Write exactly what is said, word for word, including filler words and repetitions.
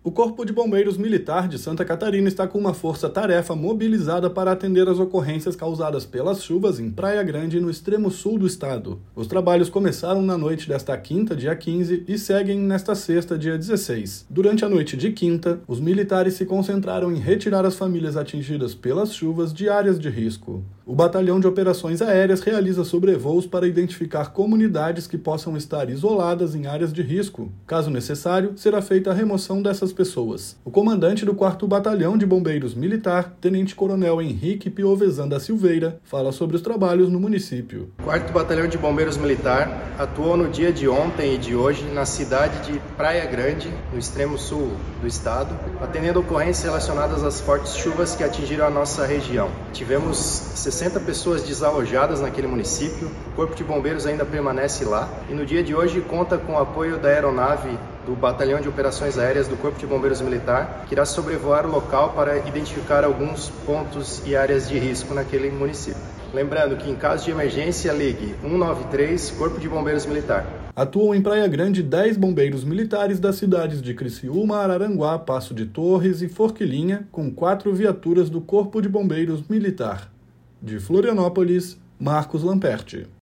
O Corpo de Bombeiros Militar de Santa Catarina está com uma força-tarefa mobilizada para atender as ocorrências causadas pelas chuvas em Praia Grande, no extremo sul do estado. Os trabalhos começaram na noite desta quinta, dia quinze, e seguem nesta sexta, dia dezesseis. Durante a noite de quinta, os militares se concentraram em retirar as famílias atingidas pelas chuvas de áreas de risco. O Batalhão de Operações Aéreas realiza sobrevoos para identificar comunidades que possam estar isoladas em áreas de risco. Caso necessário, será feita a remoção dessas pessoas. O comandante do quarto Batalhão de Bombeiros Militar, Tenente-Coronel Henrique Piovesan da Silveira, fala sobre os trabalhos no município. O quarto Batalhão de Bombeiros Militar atuou no dia de ontem e de hoje na cidade de Praia Grande, no extremo sul do estado, atendendo ocorrências relacionadas às fortes chuvas que atingiram a nossa região. Tivemos sessenta pessoas desalojadas naquele município, o Corpo de Bombeiros ainda permanece lá e no dia de hoje conta com o apoio da aeronave do Batalhão de Operações Aéreas do Corpo de Bombeiros Militar, que irá sobrevoar o local para identificar alguns pontos e áreas de risco naquele município. Lembrando que em caso de emergência, ligue um nove três, Corpo de Bombeiros Militar. Atuam em Praia Grande dez bombeiros militares das cidades de Criciúma, Araranguá, Passo de Torres e Forquilinha, com quatro viaturas do Corpo de Bombeiros Militar. De Florianópolis, Marcos Lamperti.